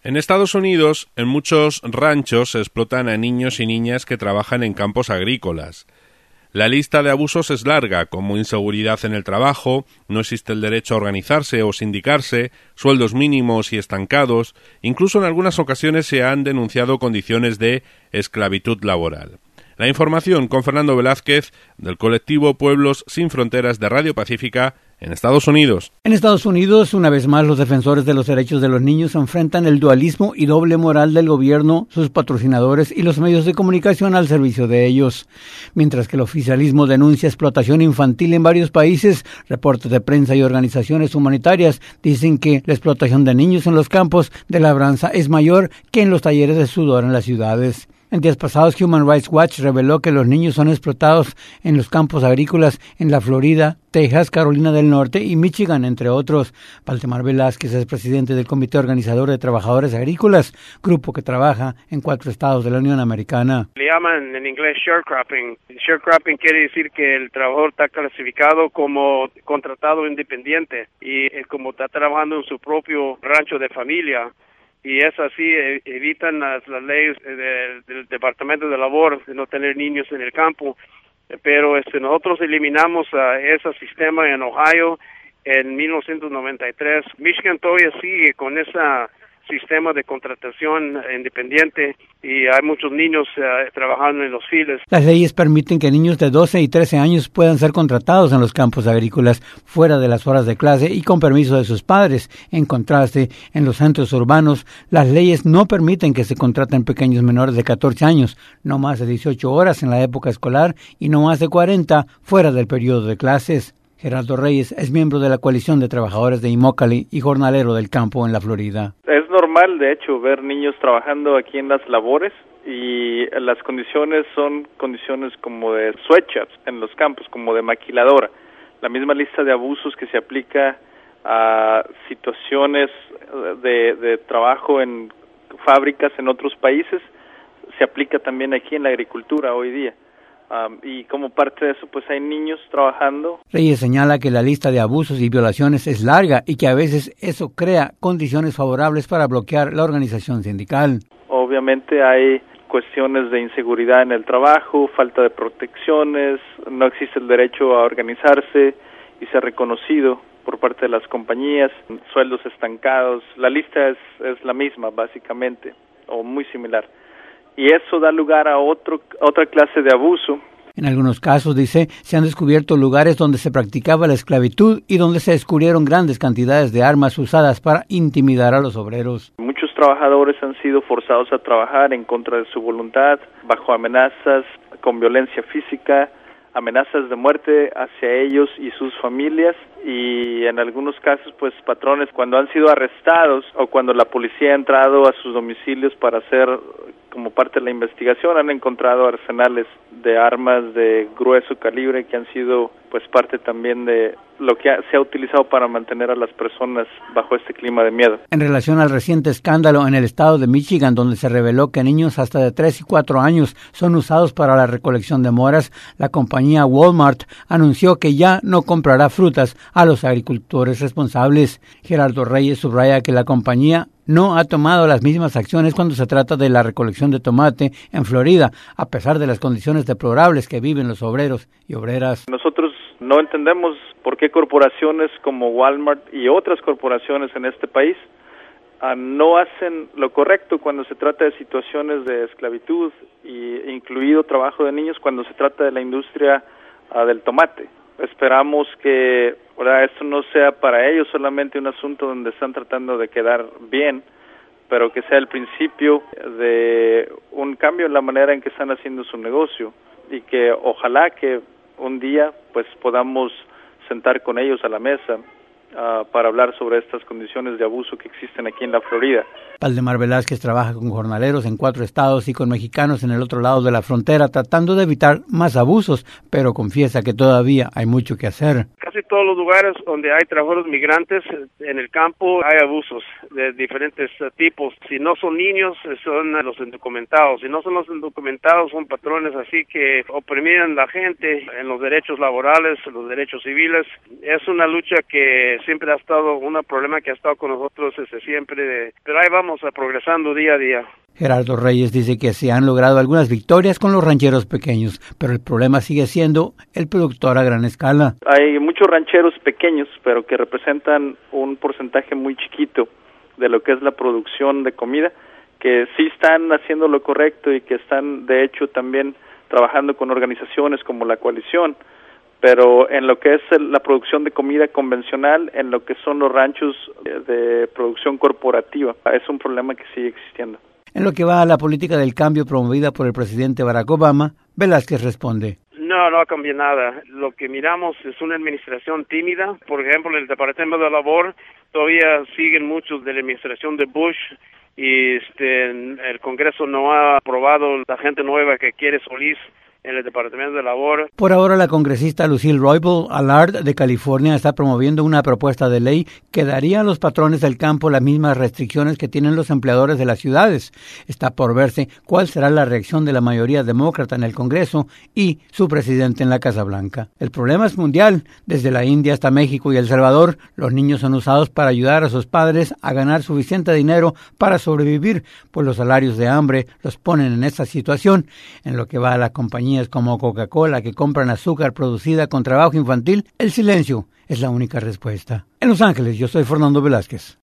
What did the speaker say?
En Estados Unidos, en muchos ranchos se explotan a niños y niñas que trabajan en campos agrícolas. La lista de abusos es larga, como inseguridad en el trabajo, no existe el derecho a organizarse o sindicarse, sueldos mínimos y estancados, incluso en algunas ocasiones se han denunciado condiciones de esclavitud laboral. La información con Fernando Velázquez, del colectivo Pueblos Sin Fronteras de Radio Pacífica, en Estados Unidos. En Estados Unidos, una vez más, los defensores de los derechos de los niños enfrentan el dualismo y doble moral del gobierno, sus patrocinadores y los medios de comunicación al servicio de ellos. Mientras que el oficialismo denuncia explotación infantil en varios países, reportes de prensa y organizaciones humanitarias dicen que la explotación de niños en los campos de labranza es mayor que en los talleres de sudor en las ciudades. En días pasados, Human Rights Watch reveló que los niños son explotados en los campos agrícolas en la Florida, Texas, Carolina del Norte y Michigan, entre otros. Valdemar Velázquez es presidente del Comité Organizador de Trabajadores Agrícolas, grupo que trabaja en 4 estados de la Unión Americana. Le llaman en inglés sharecropping. Sharecropping quiere decir que el trabajador está clasificado como contratado independiente y como está trabajando en su propio rancho de familia. Y es así, evitan las leyes del Departamento de Labor de no tener niños en el campo, pero nosotros eliminamos ese sistema en Ohio en 1993. Michigan todavía sigue con ese sistema de contratación independiente y hay muchos niños trabajando en los files. Las leyes permiten que niños de 12 y 13 años puedan ser contratados en los campos agrícolas fuera de las horas de clase y con permiso de sus padres. En contraste, en los centros urbanos, las leyes no permiten que se contraten pequeños menores de 14 años, no más de 18 horas en la época escolar y no más de 40 fuera del periodo de clases. Gerardo Reyes es miembro de la coalición de trabajadores de Immokalee y jornalero del campo en la Florida. Es normal, de hecho, ver niños trabajando aquí en las labores y las condiciones son condiciones como de sweatshops en los campos, como de maquiladora. La misma lista de abusos que se aplica a situaciones de trabajo en fábricas en otros países se aplica también aquí en la agricultura hoy día. Y como parte de eso, pues hay niños trabajando. Reyes señala que la lista de abusos y violaciones es larga y que a veces eso crea condiciones favorables para bloquear la organización sindical. Obviamente hay cuestiones de inseguridad en el trabajo, falta de protecciones, no existe el derecho a organizarse y ser reconocido por parte de las compañías, sueldos estancados. La lista es la misma, básicamente, o muy similar. Y eso da lugar a otra clase de abuso. En algunos casos, dice, se han descubierto lugares donde se practicaba la esclavitud y donde se descubrieron grandes cantidades de armas usadas para intimidar a los obreros. Muchos trabajadores han sido forzados a trabajar en contra de su voluntad, bajo amenazas, con violencia física, amenazas de muerte hacia ellos y sus familias, y en algunos casos, pues, patrones cuando han sido arrestados o cuando la policía ha entrado a sus domicilios para hacer como parte de la investigación, han encontrado arsenales de armas de grueso calibre que han sido pues parte también de lo que se ha utilizado para mantener a las personas bajo este clima de miedo. En relación al reciente escándalo en el estado de Michigan, donde se reveló que niños hasta de 3 y 4 años son usados para la recolección de moras, la compañía Walmart anunció que ya no comprará frutas a los agricultores responsables. Gerardo Reyes subraya que la compañía no ha tomado las mismas acciones cuando se trata de la recolección de tomate en Florida, a pesar de las condiciones deplorables que viven los obreros y obreras. Nosotros no entendemos por qué corporaciones como Walmart y otras corporaciones en este país no hacen lo correcto cuando se trata de situaciones de esclavitud, y incluido trabajo de niños cuando se trata de la industria del tomate. Esperamos que esto no sea para ellos solamente un asunto donde están tratando de quedar bien, pero que sea el principio de un cambio en la manera en que están haciendo su negocio, y que ojalá que un día pues podamos sentar con ellos a la mesa para hablar sobre estas condiciones de abuso que existen aquí en la Florida. Valdemar Velázquez trabaja con jornaleros en 4 estados y con mexicanos en el otro lado de la frontera, tratando de evitar más abusos, pero confiesa que todavía hay mucho que hacer. Casi todos los lugares donde hay trabajadores migrantes en el campo hay abusos de diferentes tipos. Si no son niños, son los indocumentados. Si no son los indocumentados, son patrones así que oprimían a la gente en los derechos laborales, los derechos civiles. Es una lucha que siempre ha estado, un problema que ha estado con nosotros desde siempre, pero ahí vamos. estamos progresando día a día. Gerardo Reyes dice que se han logrado algunas victorias con los rancheros pequeños, pero el problema sigue siendo el productor a gran escala. Hay muchos rancheros pequeños, pero que representan un porcentaje muy chiquito de lo que es la producción de comida, que sí están haciendo lo correcto y que están, de hecho, también trabajando con organizaciones como la Coalición, pero en lo que es la producción de comida convencional, en lo que son los ranchos de producción corporativa, es un problema que sigue existiendo. En lo que va a la política del cambio promovida por el presidente Barack Obama, Velázquez responde. No ha cambiado nada. Lo que miramos es una administración tímida. Por ejemplo, en el Departamento de Labor todavía siguen muchos de la administración de Bush y el Congreso no ha aprobado la gente nueva que quiere Solís en el Departamento de Labor. Por ahora, la congresista Lucille Roybal Allard de California está promoviendo una propuesta de ley que daría a los patrones del campo las mismas restricciones que tienen los empleadores de las ciudades. Está por verse cuál será la reacción de la mayoría demócrata en el Congreso y su presidente en la Casa Blanca. El problema es mundial. Desde la India hasta México y El Salvador, los niños son usados para ayudar a sus padres a ganar suficiente dinero para sobrevivir, pues los salarios de hambre los ponen en esta situación. En lo que va a la compañía como Coca-Cola que compran azúcar producida con trabajo infantil, el silencio es la única respuesta. En Los Ángeles, yo soy Fernando Velázquez.